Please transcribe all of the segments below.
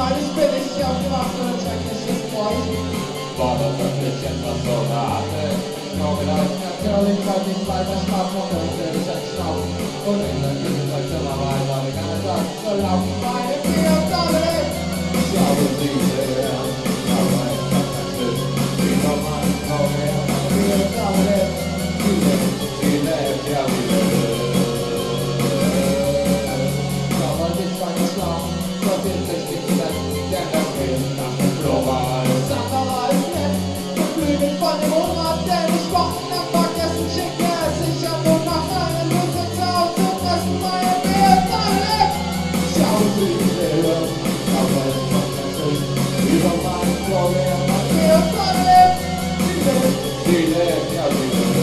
ride is finished, jag ska vara för att checka sin voice. Bara för att det känns att sådana att någon har snabbt curling för din varma snabb och det är så snabbt. Och nu när du ska kunna vara det kan jag ta så långt. Vad är det jag tar det? Jag vill se det. Jag var ett tackar slut. Vi har man kvar det. Jag vill ta det. Till det, jag vill det. Jag var ditt vackra slag. Så till det stickade. Den där skillnaden frågar. Samma var det snett. Jag flyger fan i månad. Den är svart. Den backar som checkar. Sen kör på mattan. En lusen tar. Tuffar som man är med. Tar det. Jag vill se det. Jag var ett tackar slut. Vi har man kvar det. Jag tar det. Till det, jag vill det.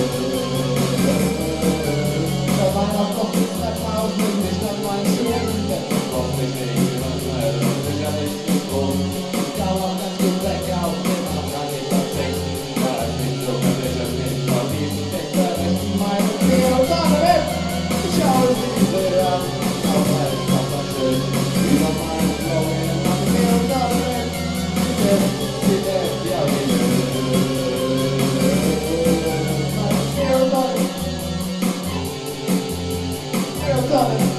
Man har fått ett släppa och smugligt att man ser inte från tekniken och så är det olika diskussion. Kan man den skulle räcka och det man kan hitta text. Bara kvitt och att det känns mitt för att det är för resten mig och det och stannar det. Kör det där. Jag har ett pappa slut. Vi har man klar med en man med och stannar det. Till det, jag vill det. Done it.